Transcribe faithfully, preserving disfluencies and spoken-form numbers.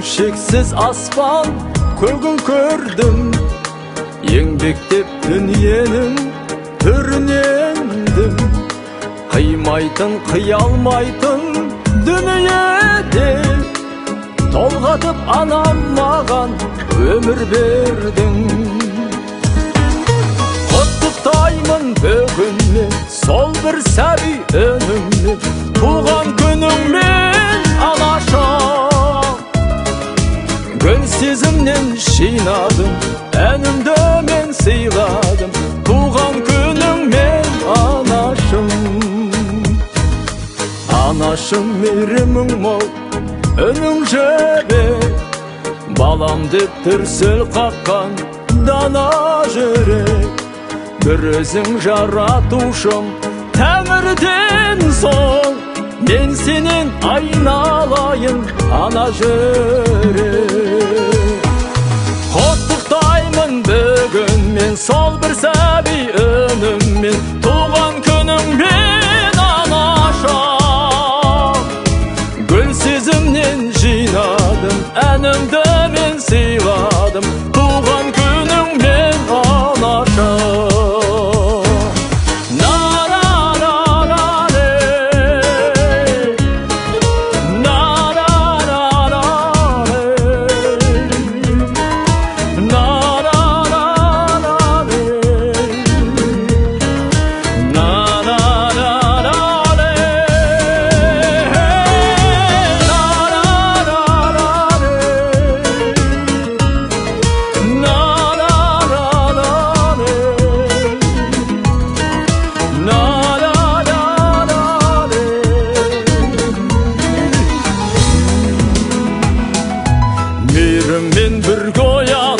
шексіз аспан көгін көрдім, еңбектеп дүниенің түрінендім. Қимайтын, қиялмайтын дүниеде толғатып анам маған өмір бердің. Құттықтаймын бүгінмен сол бір сәби үніңмен, туған күніңмен анашым. Гүл сезімнен жинадым, әнімді мен сыйладым, туған күніңмен анашым. Анашым мейірімің мол, үнің жібек, балам деп дүрсіл қаққан дана жүрек. Бір өзің жаратушым тәңірден соң, мен сенен айналайын ана жүрек. Құттықтаймын бүгін мен сол бір сәби үніммен, туған күніңмен анашым. Гүл сезімнен жинадым, әнімді мен сыйладым, туған күніңмен анашым. Мейіріммен бірге оян